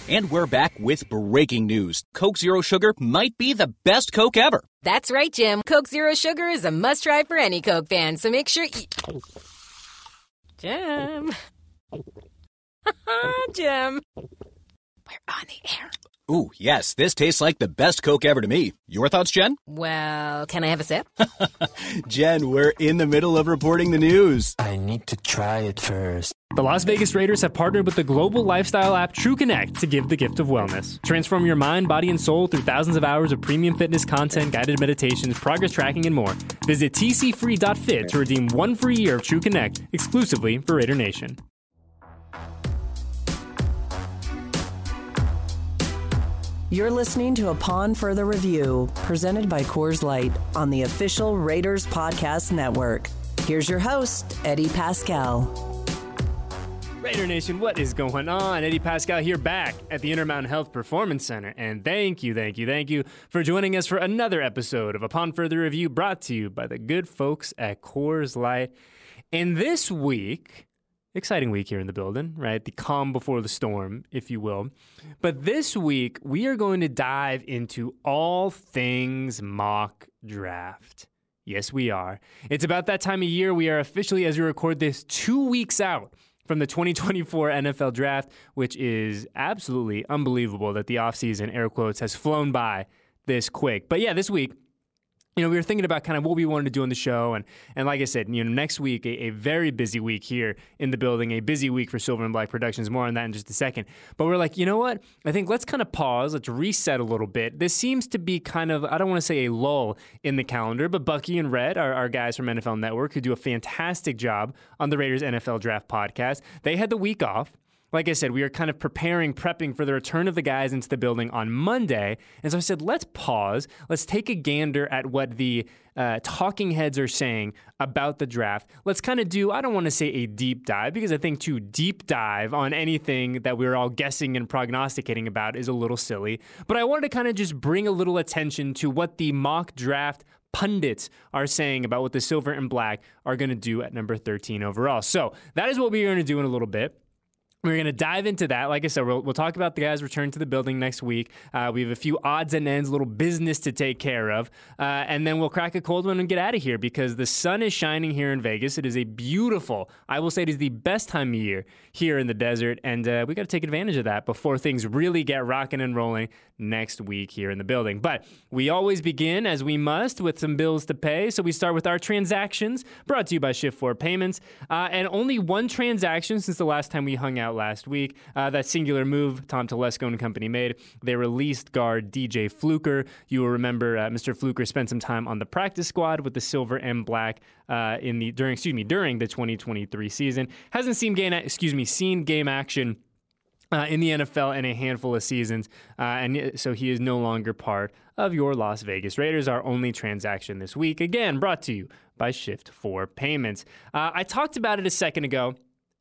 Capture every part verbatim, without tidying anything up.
And we're back with breaking news. Coke Zero Sugar might be the best Coke ever. That's right, Jim. Coke Zero Sugar is a must-try for any Coke fan, so make sure you... Jim. Jim. We're on the air. Ooh, yes, this tastes like the best Coke ever to me. Your thoughts, Jen? Well, can I have a sip? Jen, we're in the middle of reporting the news. I need to try it first. The Las Vegas Raiders have partnered with the global lifestyle app TrueConnect to give the gift of wellness. Transform your mind, body, and soul through thousands of hours of premium fitness content, guided meditations, progress tracking, and more. Visit t c free dot fit to redeem one free year of TrueConnect exclusively for Raider Nation. You're listening to Upon Further Review, presented by Coors Light on the official Raiders Podcast Network. Here's your host, Eddie Pascal. Raider Nation, what is going on? Eddie Pascal here, back at the Intermountain Health Performance Center. And thank you, thank you, thank you for joining us for another episode of Upon Further Review, brought to you by the good folks at Coors Light. And this week... exciting week here in the building, right? The calm before the storm, if you will. But this week, we are going to dive into all things mock draft. Yes, we are. It's about that time of year. We are officially, as we record this, two weeks out from the twenty twenty-four N F L Draft, which is absolutely unbelievable that the offseason, air quotes, has flown by this quick. But yeah, this week, you know, we were thinking about kind of what we wanted to do on the show. And and like I said, you know, next week, a, a very busy week here in the building, a busy week for Silver and Black Productions. More on that in just a second. But we're like, you know what? I think let's kind of pause. Let's reset a little bit. This seems to be kind of, I don't want to say a lull in the calendar, but Bucky and Red, our, our guys from N F L Network, who do a fantastic job on the Raiders N F L Draft podcast, they had the week off. Like I said, we are kind of preparing, prepping for the return of the guys into the building on Monday. And so I said, let's pause. Let's take a gander at what the uh, talking heads are saying about the draft. Let's kind of do, I don't want to say a deep dive, because I think to deep dive on anything that we're all guessing and prognosticating about is a little silly. But I wanted to kind of just bring a little attention to what the mock draft pundits are saying about what the Silver and Black are going to do at number thirteen overall. So that is what we're going to do in a little bit. We're going to dive into that. Like I said, we'll, we'll talk about the guys returning to the building next week. Uh, we have a few odds and ends, little business to take care of. Uh, and then we'll crack a cold one and get out of here, because the sun is shining here in Vegas. It is a beautiful, I will say it is the best time of year here in the desert. And uh, we got to take advantage of that before things really get rocking and rolling next week here in the building. But we always begin, as we must, with some bills to pay. So we start with our transactions, brought to you by Shift four Payments. Uh, and only one transaction since the last time we hung out last week. Uh, that singular move Tom Telesco and company made. They released guard D J Fluker. You will remember uh, Mister Fluker spent some time on the practice squad with the Silver and Black uh, in the during excuse me during the twenty twenty-three season. Hasn't seen game excuse me seen game action Uh, in the N F L in a handful of seasons, uh, and so he is no longer part of your Las Vegas Raiders. Our only transaction this week, again, brought to you by Shift four Payments. Uh, I talked about it a second ago.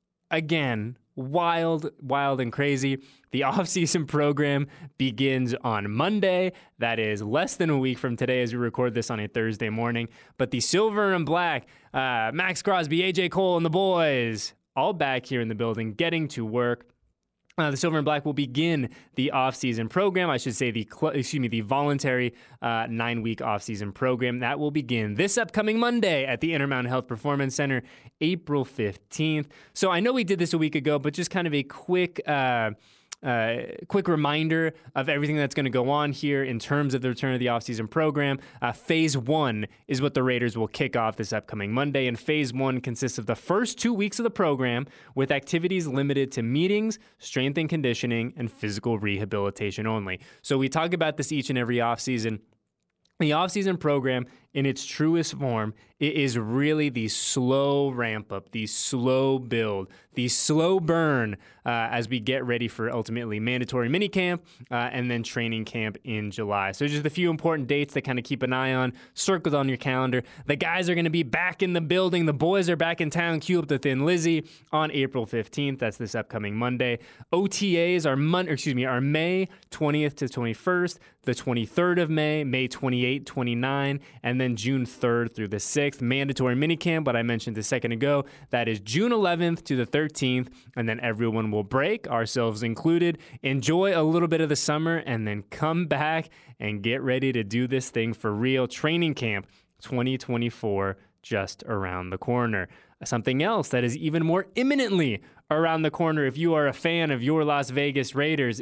Again, wild, wild and crazy. The offseason program begins on Monday. That is less than a week from today as we record this on a Thursday morning. But the Silver and Black, uh, Max Crosby, A J Cole, and the boys, all back here in the building, getting to work. Uh, the Silver and Black will begin the off-season program. I should say the cl- excuse me the voluntary uh, nine-week off-season program that will begin this upcoming Monday at the Intermountain Health Performance Center, April fifteenth. So I know we did this a week ago, but just kind of a quick. Uh, Uh, quick reminder of everything that's going to go on here in terms of the return of the offseason program. Uh, phase one is what the Raiders will kick off this upcoming Monday, and phase one consists of the first two weeks of the program with activities limited to meetings, strength and conditioning, and physical rehabilitation only. So we talk about this each and every offseason. The offseason program, in its truest form, it is really the slow ramp up, the slow build, the slow burn uh, as we get ready for ultimately mandatory minicamp uh, and then training camp in July. So just a few important dates to kind of keep an eye on, circled on your calendar. The guys are going to be back in the building. The boys are back in town. Cue up the Thin Lizzy on April fifteenth. That's this upcoming Monday. O T As are Mon- or excuse me, are May twentieth to twenty-first, the twenty-third of May, May twenty-eighth, twenty-ninth, and then then June third through the sixth, mandatory minicamp, what I mentioned a second ago. That is June eleventh to the thirteenth, and then everyone will break, ourselves included, enjoy a little bit of the summer, and then come back and get ready to do this thing for real. Training camp twenty twenty-four just around the corner. Something else that is even more imminently around the corner, if you are a fan of your Las Vegas Raiders,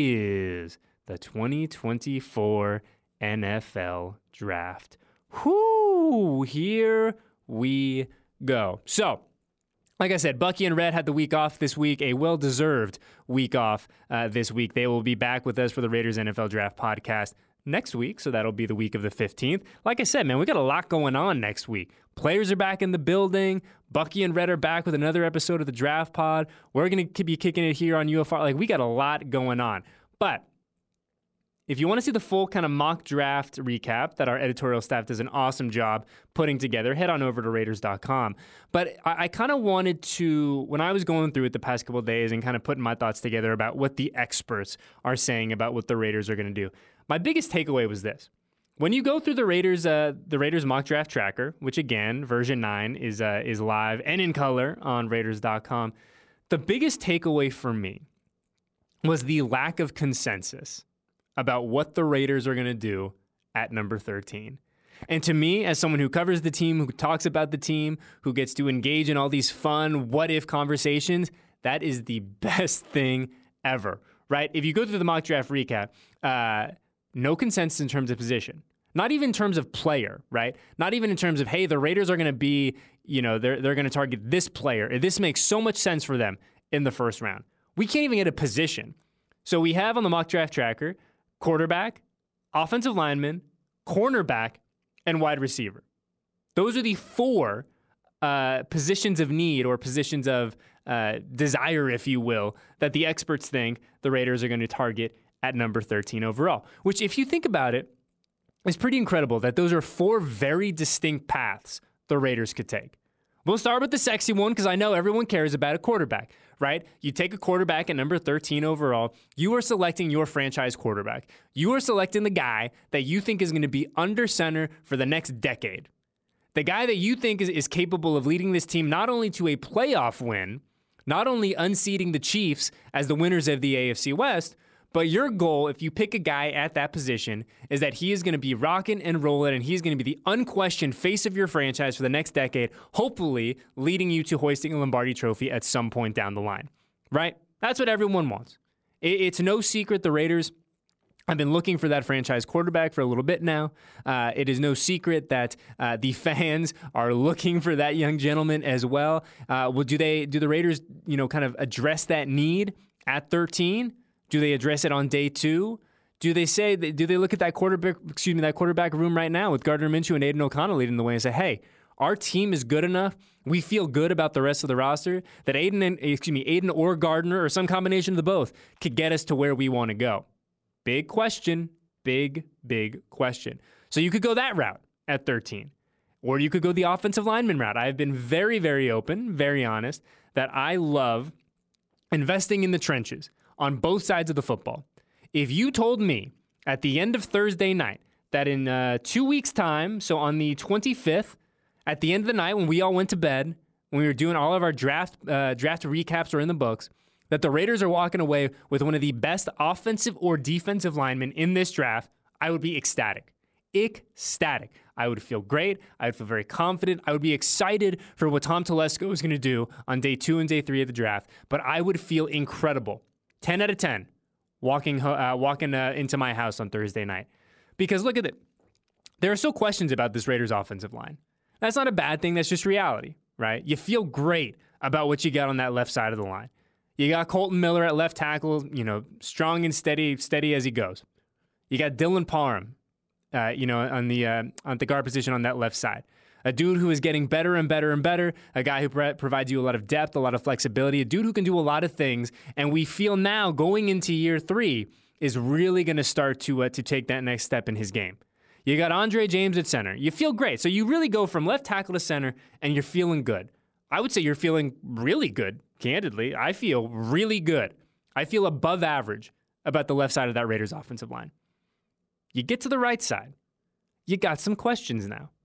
is the twenty twenty-four N F L Draft. Whoo! Here we go. So, like I said, Bucky and Red had the week off this week, a well-deserved week off uh, this week. They will be back with us for the Raiders N F L Draft podcast next week, so that'll be the week of the fifteenth. Like I said, man, we got a lot going on next week. Players are back in the building. Bucky and Red are back with another episode of the Draft Pod. We're going to be kicking it here on U F R. Like, we got a lot going on. But if you want to see the full kind of mock draft recap that our editorial staff does an awesome job putting together, head on over to Raiders dot com. But I, I kind of wanted to, when I was going through it the past couple of days and kind of putting my thoughts together about what the experts are saying about what the Raiders are going to do, my biggest takeaway was this. When you go through the Raiders, uh, the Raiders mock draft tracker, which again, version nine is uh, is live and in color on Raiders dot com, the biggest takeaway for me was the lack of consensus about what the Raiders are going to do at number thirteen. And to me, as someone who covers the team, who talks about the team, who gets to engage in all these fun what-if conversations, that is the best thing ever, right? If you go through the mock draft recap, uh, no consensus in terms of position. Not even in terms of player, right? Not even in terms of, hey, the Raiders are going to be, you know, they're, they're going to target this player. This makes so much sense for them in the first round. We can't even get a position. So we have on the mock draft tracker quarterback, offensive lineman, cornerback, and wide receiver. Those are the four uh, positions of need or positions of uh, desire, if you will, that the experts think the Raiders are going to target at number thirteen overall, which, if you think about it, is pretty incredible that those are four very distinct paths the Raiders could take. We'll start with the sexy one because I know everyone cares about a quarterback, right? You take a quarterback at number thirteen overall. You are selecting your franchise quarterback. You are selecting the guy that you think is going to be under center for the next decade. The guy that you think is, is capable of leading this team not only to a playoff win, not only unseating the Chiefs as the winners of the A F C West, but your goal, if you pick a guy at that position, is that he is going to be rocking and rolling, and he's going to be the unquestioned face of your franchise for the next decade, hopefully leading you to hoisting a Lombardi trophy at some point down the line, right? That's what everyone wants. It's no secret the Raiders have been looking for that franchise quarterback for a little bit now. Uh, it is no secret that uh, the fans are looking for that young gentleman as well. Uh, well, do they? Do the Raiders, you know, kind of address that need at thirteen? Do they address it on day two? Do they say, do they look at that quarterback, excuse me, that quarterback room right now with Gardner Minshew and Aiden O'Connell leading the way and say, hey, our team is good enough. We feel good about the rest of the roster that Aiden and, excuse me, Aiden or Gardner or some combination of the both could get us to where we want to go. Big question, big, big question. So you could go that route at thirteen, or you could go the offensive lineman route. I've been very, very open, very honest, that I love investing in the trenches on both sides of the football. If you told me at the end of Thursday night that in uh, two weeks' time, so on the twenty-fifth, at the end of the night when we all went to bed, when we were doing all of our draft uh, draft recaps or in the books, that the Raiders are walking away with one of the best offensive or defensive linemen in this draft, I would be ecstatic. Ecstatic. I would feel great. I would feel very confident. I would be excited for what Tom Telesco is going to do on day two and day three of the draft, but I would feel incredible. ten out of ten walking uh, walking uh, into my house on Thursday night. Because look at it. There are still questions about this Raiders offensive line. That's not a bad thing. That's just reality, right? You feel great about what you got on that left side of the line. You got Colton Miller at left tackle, you know, strong and steady, steady as he goes. You got Dylan Parham, uh, you know, on the uh, on the guard position on that left side. A dude who is getting better and better and better, a guy who pre- provides you a lot of depth, a lot of flexibility, a dude who can do a lot of things, and we feel now going into year three is really going to start to uh, to take that next step in his game. You got Andre James at center. You feel great. So you really go from left tackle to center, and you're feeling good. I would say you're feeling really good, candidly. I feel really good. I feel above average about the left side of that Raiders offensive line. You get to the right side. You got some questions now.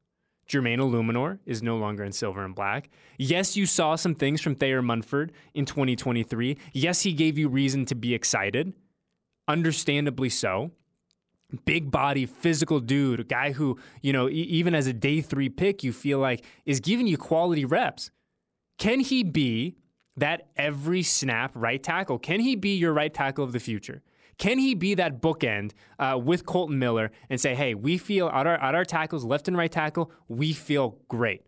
Jermaine Illuminor is no longer in silver and black. Yes, you saw some things from Thayer Munford in twenty twenty-three. Yes, he gave you reason to be excited. Understandably so. Big body, physical dude, a guy who, you know, e- even as a day three pick, you feel like is giving you quality reps. Can he be that every snap right tackle? Can he be your right tackle of the future? Can he be that bookend uh, with Colton Miller and say, hey, we feel at our, at our tackles, left and right tackle, we feel great?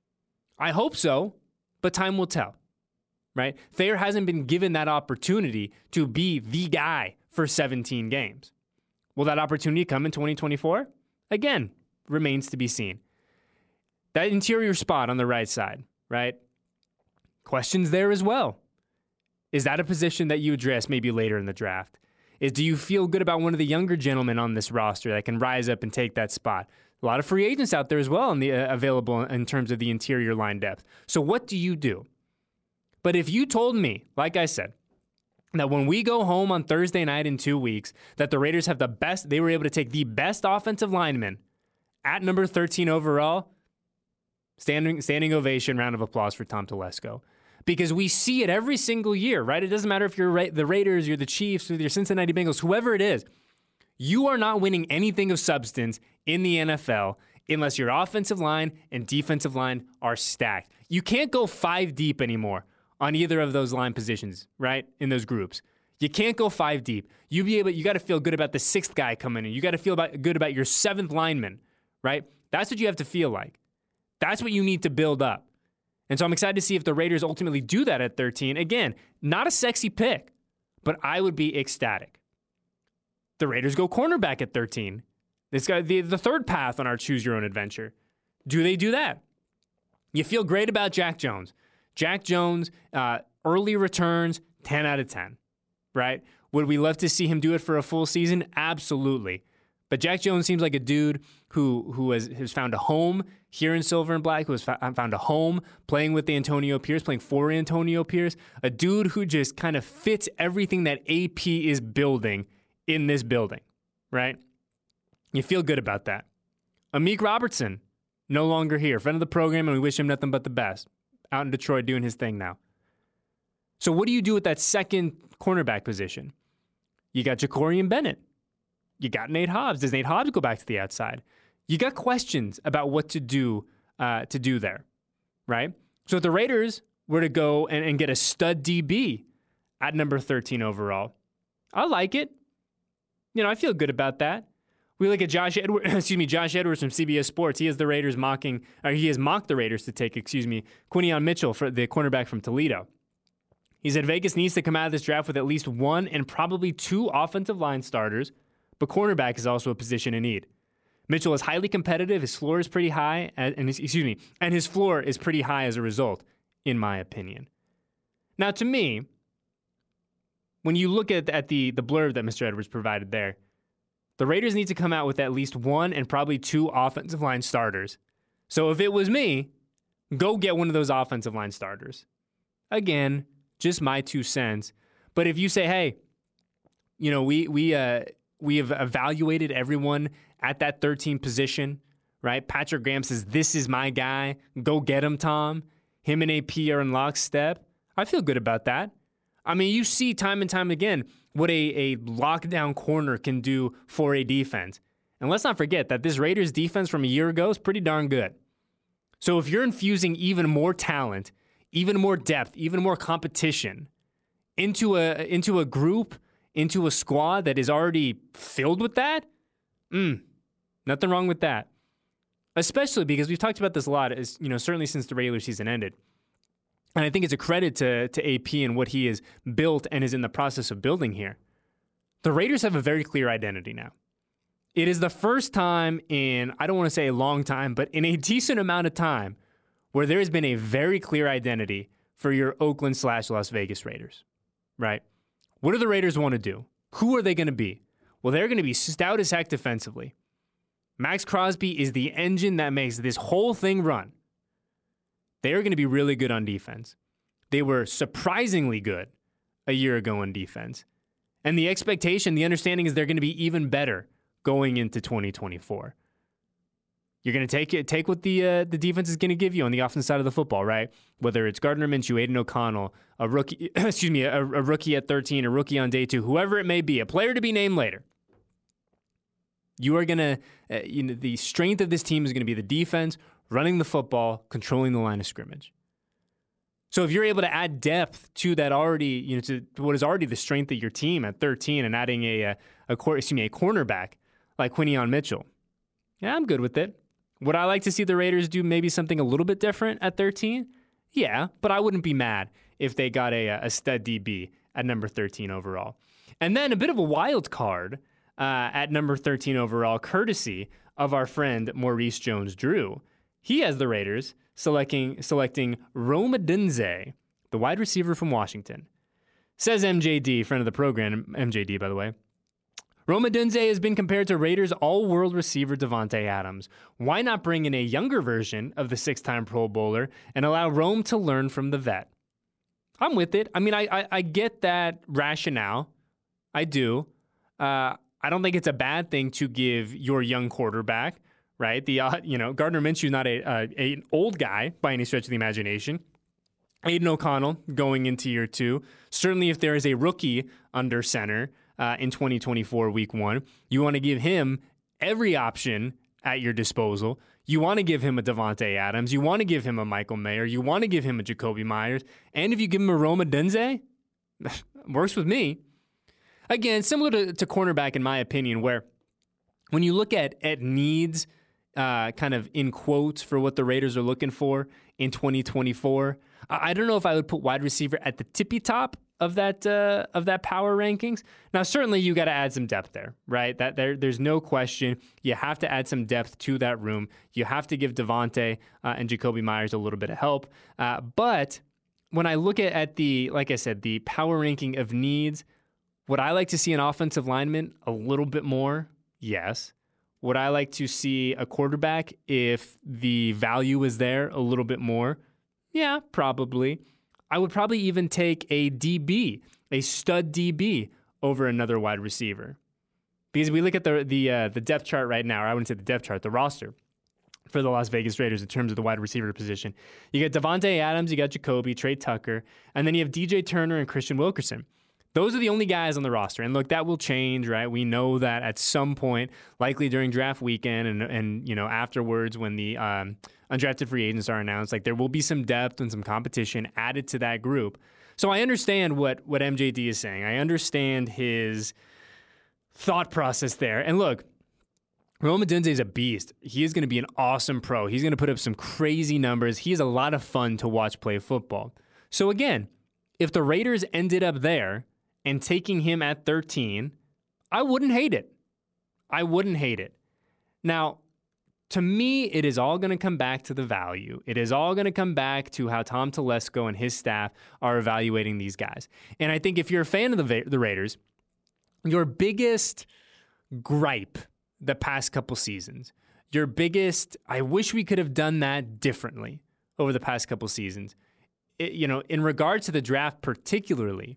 I hope so, but time will tell, right? Thayer hasn't been given that opportunity to be the guy for seventeen games. Will that opportunity come in twenty twenty-four? Again, remains to be seen. That interior spot on the right side, right? Questions there as well. Is that a position that you address maybe later in the draft? Is do you feel good about one of the younger gentlemen on this roster that can rise up and take that spot? A lot of free agents out there as well in the, uh, available in terms of the interior line depth. So what do you do? But if you told me, like I said, that when we go home on Thursday night in two weeks, that the Raiders have the best, they were able to take the best offensive lineman at number thirteen overall, standing, standing ovation, round of applause for Tom Telesco. Because we see it every single year, right? It doesn't matter if you're Ra- the Raiders, you're the Chiefs, or your Cincinnati Bengals, whoever it is. You are not winning anything of substance in the N F L unless your offensive line and defensive line are stacked. You can't go five deep anymore on either of those line positions, right? In those groups. You can't go five deep. You be able, you got to feel good about the sixth guy coming in. You got to feel about, good about your seventh lineman, right? That's what you have to feel like. That's what you need to build up. And so I'm excited to see if the Raiders ultimately do that at thirteen. Again, not a sexy pick, but I would be ecstatic. The Raiders go cornerback at thirteen. This guy, the, the third path on our choose your own adventure. Do they do that? You feel great about Jack Jones. Jack Jones, uh, early returns, ten out of ten, right? Would we love to see him do it for a full season? Absolutely. But Jack Jones seems like a dude who who has, has found a home here in Silver and Black, who has fa- found a home playing with Antonio Pierce, playing for Antonio Pierce, a dude who just kind of fits everything that A P is building in this building, right? You feel good about that. Amik Robertson, no longer here, friend of the program, and we wish him nothing but the best. Out in Detroit doing his thing now. So what do you do with that second cornerback position? You got Jacorian Bennett. You got Nate Hobbs. Does Nate Hobbs go back to the outside? You got questions about what to do uh, to do there, right? So if the Raiders were to go and, and get a stud D B at number thirteen overall, I like it. You know, I feel good about that. We look at Josh Edwards, excuse me, Josh Edwards from C B S Sports. He has the Raiders mocking, or he has mocked the Raiders to take, excuse me, Quinion Mitchell, for the cornerback from Toledo. He said Vegas needs to come out of this draft with at least one and probably two offensive line starters, but cornerback is also a position in need. Mitchell is highly competitive. His floor is pretty high, and, and his, excuse me, and his floor is pretty high as a result, in my opinion. Now, to me, when you look at, at the, the blurb that Mister Edwards provided there, the Raiders need to come out with at least one and probably two offensive line starters. So if it was me, go get one of those offensive line starters. Again, just my two cents. But if you say, hey, you know, we we uh, we have evaluated everyone at that thirteen position, right? Patrick Graham says, this is my guy. Go get him, Tom. Him and A P are in lockstep. I feel good about that. I mean, you see time and time again what a, a lockdown corner can do for a defense. And let's not forget that this Raiders defense from a year ago is pretty darn good. So if you're infusing even more talent, even more depth, even more competition into a into a group, into a squad that is already filled with that, mm, nothing wrong with that. Especially because we've talked about this a lot, as you know, certainly since the regular season ended. And I think it's a credit to, to A P and what he has built and is in the process of building here. The Raiders have a very clear identity now. It is the first time in, I don't want to say a long time, but in a decent amount of time where there has been a very clear identity for your Oakland slash Las Vegas Raiders, right? What do the Raiders want to do? Who are they going to be? Well, they're going to be stout as heck defensively. Max Crosby is the engine that makes this whole thing run. They are going to be really good on defense. They were surprisingly good a year ago on defense. And the expectation, the understanding is they're going to be even better going into twenty twenty-four. You're going to take it, take what the uh, the defense is going to give you on the offensive side of the football, right? Whether it's Gardner Minshew, Aiden O'Connell, a rookie, excuse me, a, a rookie at thirteen, a rookie on day two, whoever it may be, a player to be named later. You are going to, uh, you know, the strength of this team is going to be the defense, running the football, controlling the line of scrimmage. So if you're able to add depth to that already, you know, to what is already the strength of your team at thirteen, and adding a a, a, excuse me, a cornerback like Quinyon Mitchell, yeah, I'm good with it. Would I like to see the Raiders do maybe something a little bit different at thirteen? Yeah, but I wouldn't be mad if they got a, a stud D B at number thirteen overall. And then a bit of a wild card uh, at number thirteen overall, courtesy of our friend Maurice Jones-Drew. He has the Raiders selecting selecting Rome Odunze, the wide receiver from Washington. Says M J D, friend of the program, M J D, by the way. Rome Odunze has been compared to Raiders all-world receiver Davante Adams. Why not bring in a younger version of the six-time Pro Bowler and allow Rome to learn from the vet? I'm with it. I mean, I I, I get that rationale. I do. Uh, I don't think it's a bad thing to give your young quarterback, right? The uh, you know Gardner Minshew, not a, uh, a an old guy by any stretch of the imagination. Aiden O'Connell going into year two. Certainly, if there is a rookie under center uh, in twenty twenty-four week one, you want to give him every option at your disposal. You want to give him a Davante Adams. You want to give him a Michael Mayer. You want to give him a Jacoby Myers. And if you give him a Rome Odunze, works with me. Again, similar to, to cornerback, in my opinion, where when you look at at needs, uh, kind of in quotes for what the Raiders are looking for in twenty twenty-four, I, I don't know if I would put wide receiver at the tippy top of that uh, of that power rankings. Now, certainly you got to add some depth there, right? That there, there's no question. You have to add some depth to that room. You have to give Davante uh, and Jacoby Myers a little bit of help. Uh, but when I look at, at the, like I said, the power ranking of needs, would I like to see an offensive lineman a little bit more? Yes. Would I like to see a quarterback, if the value is there, a little bit more? Yeah, probably. I would probably even take a D B, a stud D B, over another wide receiver. Because we look at the the uh, the depth chart right now, or I wouldn't say the depth chart, the roster for the Las Vegas Raiders in terms of the wide receiver position. You got Davante Adams, you got Jacoby, Trey Tucker, and then you have D J Turner and Christian Wilkerson. Those are the only guys on the roster. And look, that will change, right? We know that at some point, likely during draft weekend and, and you know, afterwards when the um, undrafted free agents are announced, like there will be some depth and some competition added to that group. So I understand what, what M J D is saying. I understand his thought process there. And look, Rome Odunze is a beast. He is going to be an awesome pro. He's going to put up some crazy numbers. He is a lot of fun to watch play football. So again, if the Raiders ended up there and taking him at thirteen, I wouldn't hate it. I wouldn't hate it. Now, to me, it is all going to come back to the value. It is all going to come back to how Tom Telesco and his staff are evaluating these guys. And I think if you're a fan of the, the Raiders, your biggest gripe the past couple seasons, your biggest, I wish we could have done that differently over the past couple seasons, it, you know, in regards to the draft particularly,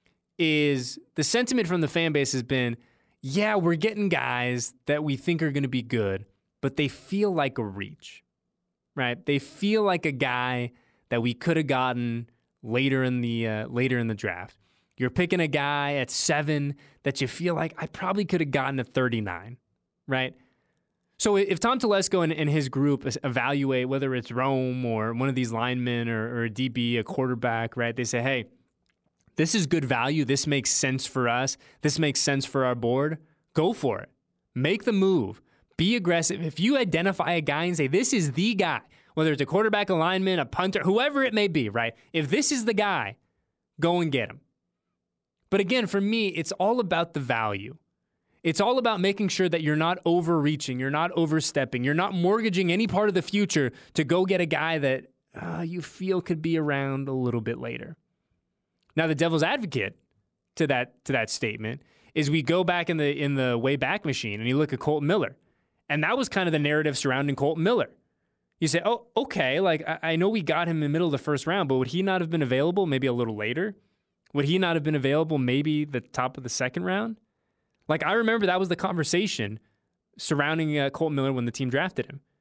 is the sentiment from the fan base has been, yeah, we're getting guys that we think are going to be good, but they feel like a reach, right? They feel like a guy that we could have gotten later in the uh, later in the draft. You're picking a guy at seven that you feel like I probably could have gotten at thirty-nine, right? So if Tom Telesco and, and his group evaluate whether it's Rome or one of these linemen or, or a D B, a quarterback, right? They say, hey, this is good value. This makes sense for us. This makes sense for our board. Go for it. Make the move. Be aggressive. If you identify a guy and say, this is the guy, whether it's a quarterback, a lineman, a punter, whoever it may be, right? If this is the guy, go and get him. But again, for me, it's all about the value. It's all about making sure that you're not overreaching, you're not overstepping, you're not mortgaging any part of the future to go get a guy that uh, you feel could be around a little bit later. Now, the devil's advocate to that to that statement is we go back in the in the way back machine and you look at Kolton Miller. And that was kind of the narrative surrounding Kolton Miller. You say, oh, okay, like I, I know we got him in the middle of the first round, but would he not have been available maybe a little later? Would he not have been available maybe the top of the second round? Like I remember that was the conversation surrounding uh, Kolton Miller when the team drafted him.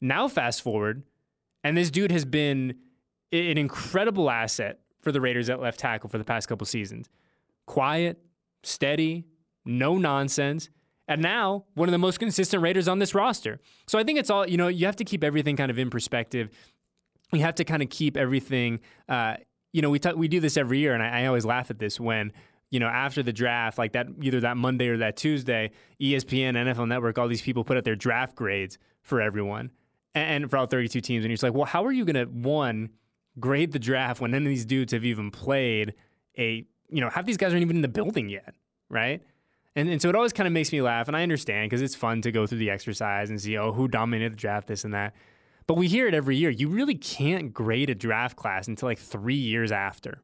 Now fast forward, and this dude has been an incredible asset for the Raiders at left tackle for the past couple seasons. Quiet, steady, no nonsense, and now one of the most consistent Raiders on this roster. So I think it's all, you know, you have to keep everything kind of in perspective. You have to kind of keep everything, uh, you know, we t- we do this every year, and I, I always laugh at this when, you know, after the draft, like that, either that Monday or that Tuesday, E S P N, N F L Network, all these people put out their draft grades for everyone and, and for all thirty-two teams. And you're just like, well, how are you going to, one, grade the draft when none of these dudes have even played a, you know, half these guys aren't even in the building yet, right? And and so it always kind of makes me laugh, and I understand because it's fun to go through the exercise and see, oh, who dominated the draft, this and that. But we hear it every year. You really can't grade a draft class until like three years after.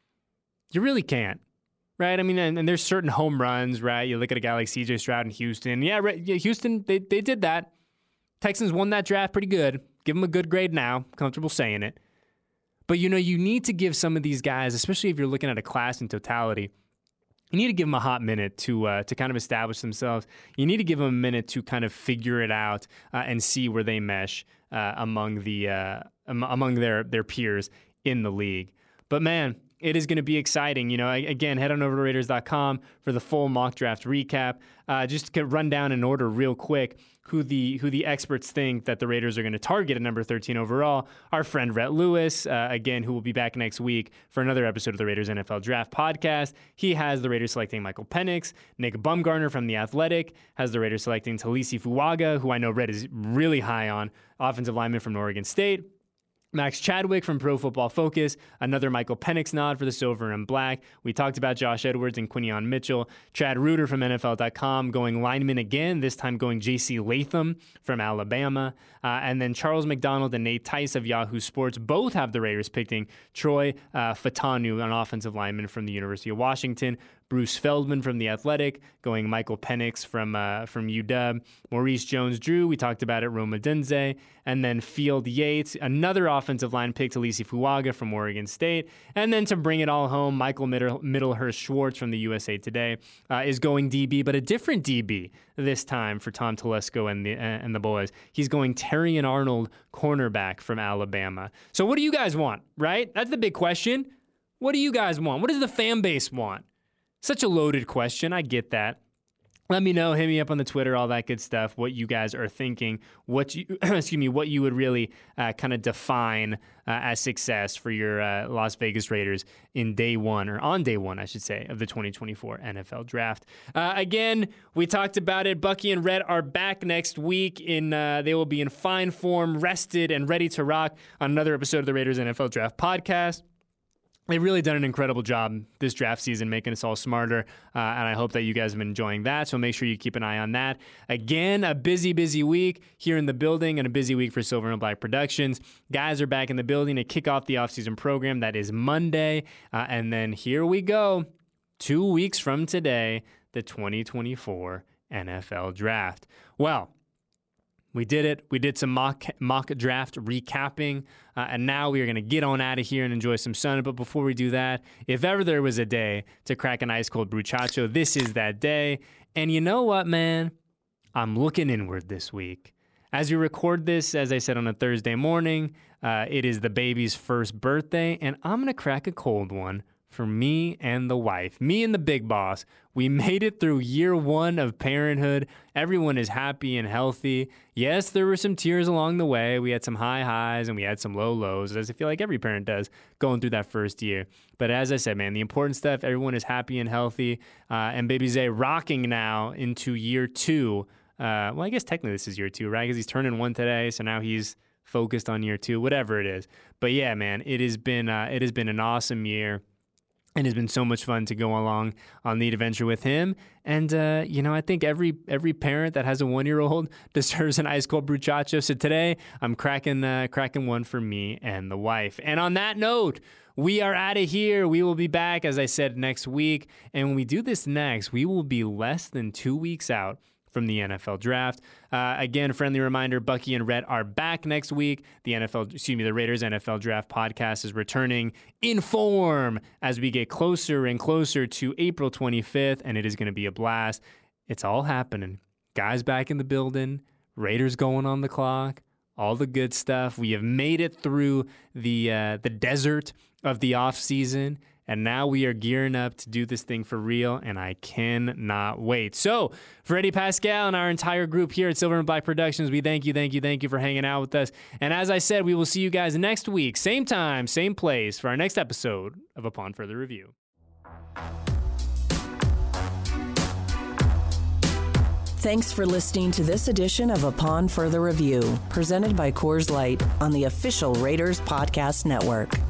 You really can't, right? I mean, and, and there's certain home runs, right? You look at a guy like C J Stroud in Houston. Yeah, right, yeah Houston, they, they did that. Texans won that draft pretty good. Give them a good grade now. Comfortable saying it. But, you know, you need to give some of these guys, especially if you're looking at a class in totality, you need to give them a hot minute to uh, to kind of establish themselves. You need to give them a minute to kind of figure it out uh, and see where they mesh uh, among the uh, among their their peers in the league. But man, it is going to be exciting. You know, again, head on over to Raiders dot com for the full mock draft recap. Uh, just to run down in order real quick who the who the experts think that the Raiders are going to target at number thirteen overall. Our friend Rhett Lewis, uh, again, who will be back next week for another episode of the Raiders N F L Draft Podcast. He has the Raiders selecting Michael Penix. Nick Bumgarner from The Athletic has the Raiders selecting Talisi Fuaga, who I know Rhett is really high on, offensive lineman from Oregon State. Max Chadwick from Pro Football Focus, another Michael Penix nod for the silver and black. We talked about Josh Edwards and Quinion Mitchell. Chad Reuter from N F L dot com going lineman again, this time going J C Latham from Alabama. Uh, and then Charles McDonald and Nate Tice of Yahoo Sports both have the Raiders picking Troy uh, Fatanu, an offensive lineman from the University of Washington. Bruce Feldman from The Athletic, going Michael Penix from uh, from U W. Maurice Jones-Drew, we talked about it, Rome Odunze. And then Field Yates, another offensive line pick, Talisi Fuaga from Oregon State. And then to bring it all home, Michael Middle- Middlehurst Schwartz from the U S A Today uh, is going D B, but a different D B this time for Tom Telesco and the, uh, and the boys. He's going Terrion Arnold, cornerback from Alabama. So what do you guys want, right? That's the big question. What do you guys want? What does the fan base want? Such a loaded question. I get that. Let me know. Hit me up on the Twitter, all that good stuff, what you guys are thinking, what you, excuse me, what you would really uh, kind of define uh, as success for your uh, Las Vegas Raiders in day one, or on day one, I should say, of the twenty twenty-four N F L Draft. Uh, again, we talked about it. Bucky and Rhett are back next week. In uh, They will be in fine form, rested, and ready to rock on another episode of the Raiders N F L Draft Podcast. They've really done an incredible job this draft season, making us all smarter, uh, and I hope that you guys have been enjoying that, so make sure you keep an eye on that. Again, a busy, busy week here in the building, and a busy week for Silver and Black Productions. Guys are back in the building to kick off the offseason program. That is Monday, uh, and then here we go. Two weeks from today, the twenty twenty-four N F L Draft. Well, we did it. We did some mock mock draft recapping, uh, and now we are going to get on out of here and enjoy some sun. But before we do that, if ever there was a day to crack an ice-cold bruchacho, this is that day. And you know what, man? I'm looking inward this week. As we record this, as I said, on a Thursday morning, uh, it is the baby's first birthday, and I'm going to crack a cold one for me and the wife, me and the big boss. We made it through year one of parenthood. Everyone is happy and healthy. Yes, there were some tears along the way. We had some high highs and we had some low lows, as I feel like every parent does going through that first year. But as I said, man, the important stuff, everyone is happy and healthy. Uh, and baby Zay rocking now into year two. Uh, well, I guess technically this is year two, right? Because he's turning one today, so now he's focused on year two, whatever it is. But yeah, man, it has been uh, it has been an awesome year. And it's been so much fun to go along on the adventure with him. And, uh, you know, I think every every parent that has a one-year-old deserves an ice-cold bruchacho. So today, I'm cracking, uh, cracking one for me and the wife. And on that note, we are out of here. We will be back, as I said, next week. And when we do this next, we will be less than two weeks out from the N F L Draft. Uh, again, friendly reminder, Bucky and Rhett are back next week. The N F L, excuse me, the Raiders N F L Draft Podcast is returning in form as we get closer and closer to April twenty-fifth, and it is going to be a blast. It's all happening. Guys back in the building, Raiders going on the clock, all the good stuff. We have made it through the uh, the desert of the off season, and now we are gearing up to do this thing for real, and I cannot wait. So for Eddie Pascal and our entire group here at Silver and Black Productions, we thank you, thank you, thank you for hanging out with us. And as I said, we will see you guys next week, same time, same place, for our next episode of Upon Further Review. Thanks for listening to this edition of Upon Further Review, presented by Coors Light on the official Raiders Podcast Network.